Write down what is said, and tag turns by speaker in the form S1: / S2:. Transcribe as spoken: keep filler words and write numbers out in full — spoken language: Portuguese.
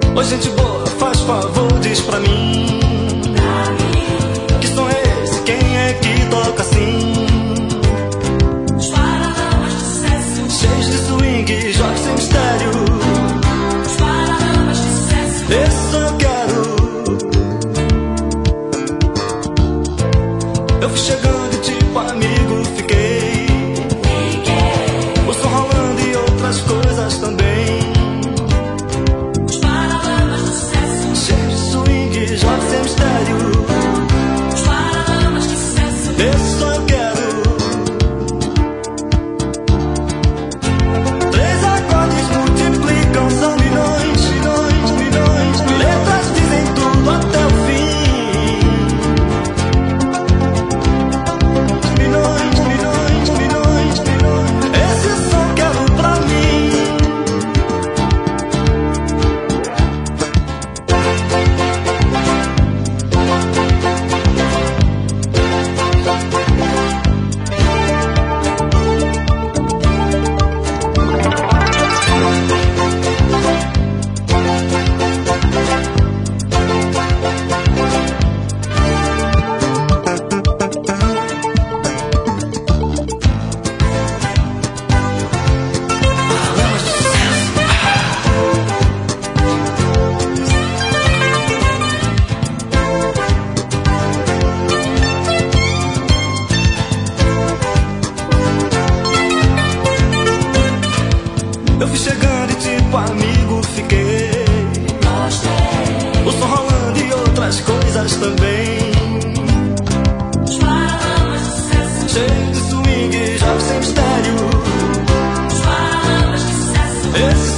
S1: Oi, gente boa, faz favor, diz pra mim, que som é esse? Quem é que toca assim?
S2: Os Paralamas de sucesso,
S1: cheios de swing, jogos sem mistério.
S2: os Paralamas de sucesso,
S1: Esse eu quero. Eu fui chegando e tipo amigo fiquei,
S2: fiquei.
S1: o som rolando e outras coisas também.
S2: Os Paralamas de sucesso,
S1: Cheio de swing, jogos sem mistério.
S2: os Paralamas de sucesso,
S1: Esse eu quero. Três acordes multiplicam, são milhões, milhões, milhões. Letras dizem tudo até o fim. Milhões, milhões, milhões, milhões. Esse som quero pra mim. Eu fui chegando e tipo amigo fiquei,
S2: gostei.
S1: o som rolando e outras coisas também.
S2: Os Paralamas de sucesso,
S1: Cheio de swing, jogos sem mistério.
S2: os Paralamas de sucesso,
S1: Esse